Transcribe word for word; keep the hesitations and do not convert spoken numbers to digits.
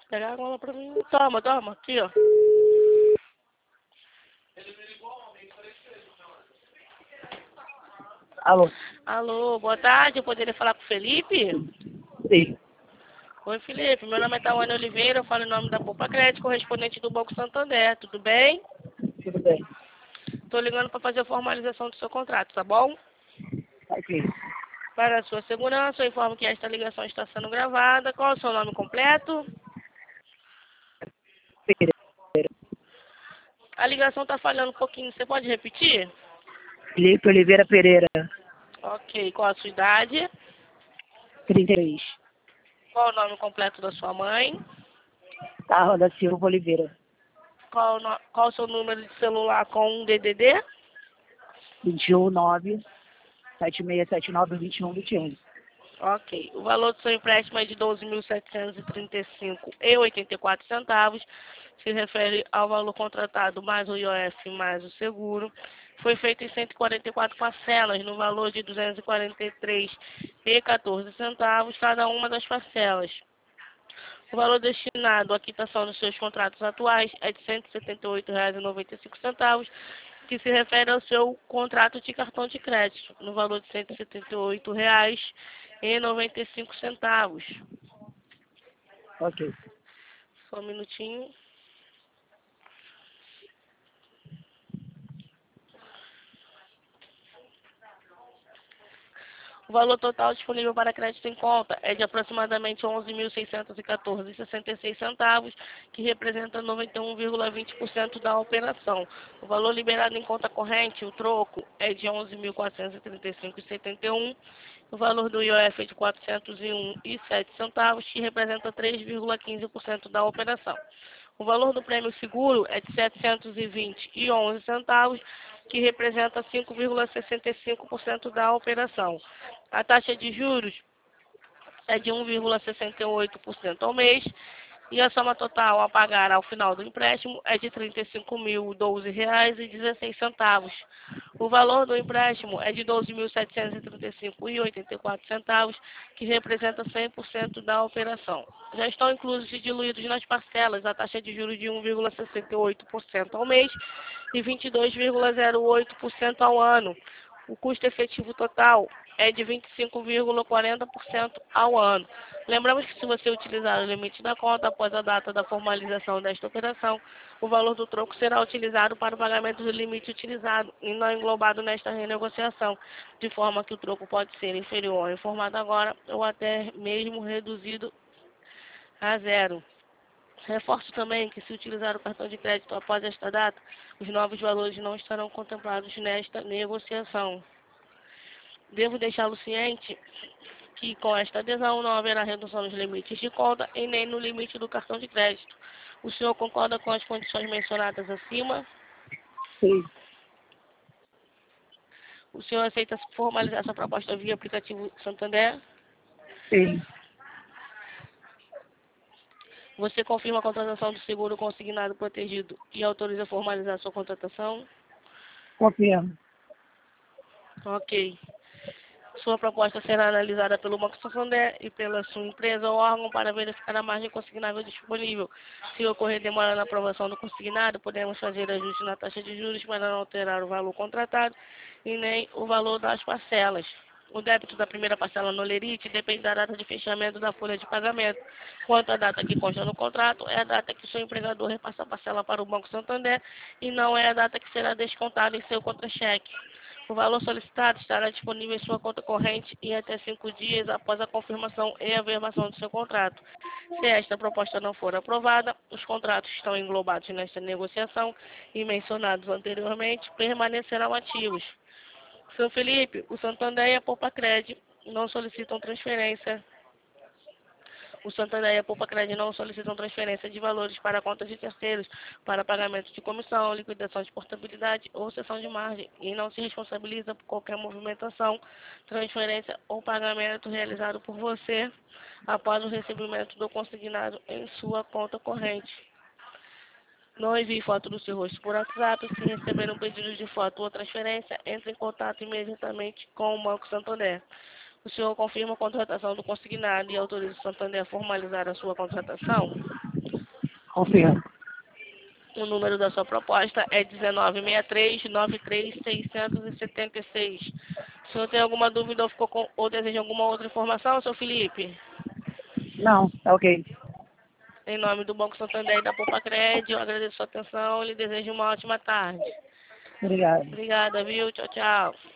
Pegar a cola pra mim. Toma, toma, aqui, ó. Alô? Alô, boa tarde, eu poderia falar com o Felipe? Sim. Oi, Felipe, meu nome é Tawane Oliveira, eu falo em nome da Poupa Crédito, correspondente do Banco Santander, tudo bem? Tudo bem. Tô ligando para fazer a formalização do seu contrato, tá bom? Aqui. Para a sua segurança, eu informo que esta ligação está sendo gravada. Qual é o seu nome completo? Pereira. A ligação está falhando um pouquinho, você pode repetir? Felipe Oliveira Pereira. Ok, qual a sua idade? trinta e três. Qual o nome completo da sua mãe? Carro da Silva Oliveira. Qual, o no- qual o seu número de celular com um D D D? vinte e um, nove, sete seis sete nove, vinte e um, vinte e um. Ok. O valor do seu empréstimo é de doze mil setecentos e trinta e cinco reais e oitenta e quatro centavos. Se refere ao valor contratado mais o I O F mais o seguro. Foi feito em cento e quarenta e quatro parcelas no valor de duzentos e quarenta e três reais e quatorze centavos cada uma das parcelas. O valor destinado à quitação dos seus contratos atuais é de cento e setenta e oito reais e noventa e cinco centavos, que se refere ao seu contrato de cartão de crédito, no valor de cento e setenta e oito reais e noventa e cinco centavos. Ok. Só um minutinho. O valor total disponível para crédito em conta é de aproximadamente onze mil seiscentos e quatorze reais e sessenta e seis centavos, que representa noventa e um vírgula vinte por cento da operação. O valor liberado em conta corrente, o troco, é de onze mil quatrocentos e trinta e cinco reais e setenta e um centavos. O valor do I O F é de quatrocentos e um reais e sete centavos, que representa três vírgula quinze por cento da operação. O valor do prêmio seguro é de setecentos e vinte reais e onze centavos, que representa cinco vírgula sessenta e cinco por cento da operação. A taxa de juros é de um vírgula sessenta e oito por cento ao mês e a soma total a pagar ao final do empréstimo é de trinta e cinco mil e doze reais e dezesseis centavos. O valor do empréstimo é de doze mil setecentos e trinta e cinco reais e oitenta e quatro centavos, que representa cem por cento da operação. Já estão inclusos e diluídos nas parcelas a taxa de juros de um vírgula sessenta e oito por cento ao mês e vinte e dois vírgula zero oito por cento ao ano. O custo efetivo total é de vinte e cinco vírgula quarenta por cento ao ano. Lembramos que se você utilizar o limite da conta após a data da formalização desta operação, o valor do troco será utilizado para o pagamento do limite utilizado e não englobado nesta renegociação, de forma que o troco pode ser inferior ao informado agora ou até mesmo reduzido a zero. Reforço também que se utilizar o cartão de crédito após esta data, os novos valores não estarão contemplados nesta negociação. Devo deixá-lo ciente que com esta adesão não haverá redução nos limites de conta e nem no limite do cartão de crédito. O senhor concorda com as condições mencionadas acima? Sim. O senhor aceita formalizar essa proposta via aplicativo Santander? Sim. Você confirma a contratação do seguro consignado protegido e autoriza a formalizar sua contratação? Confirmo. Ok. Sua proposta será analisada pelo Banco Santander e pela sua empresa ou órgão para verificar a margem consignável disponível. Se ocorrer demora na aprovação do consignado, podemos fazer ajuste na taxa de juros para não alterar o valor contratado e nem o valor das parcelas. O débito da primeira parcela no Lerite depende da data de fechamento da folha de pagamento. Quanto à data que consta no contrato, é a data que o seu empregador repassa a parcela para o Banco Santander e não é a data que será descontada em seu contra-cheque. O valor solicitado estará disponível em sua conta corrente em até cinco dias após a confirmação e averbação do seu contrato. Se esta proposta não for aprovada, os contratos que estão englobados nesta negociação e mencionados anteriormente permanecerão ativos. São Felipe, o Santander e a Poupa Crédito não solicitam transferência. O Santander e a Poupa Crédito não solicitam transferência de valores para contas de terceiros, para pagamento de comissão, liquidação de portabilidade ou cessão de margem e não se responsabiliza por qualquer movimentação, transferência ou pagamento realizado por você após o recebimento do consignado em sua conta corrente. Não envie foto do seu rosto por WhatsApp. Se receber um pedido de foto ou transferência, entre em contato imediatamente com o Banco Santander. O senhor confirma a contratação do consignado e autoriza o Santander a formalizar a sua contratação? Confirmo. O número da sua proposta é dezenove sessenta e três, nove três seis sete seis. O senhor tem alguma dúvida ou, ficou com, ou deseja alguma outra informação, seu Felipe? Não, tá ok. Em nome do Banco Santander e da Poupa Crédito, eu agradeço a sua atenção e lhe desejo uma ótima tarde. Obrigado. Obrigada, viu? Tchau, tchau.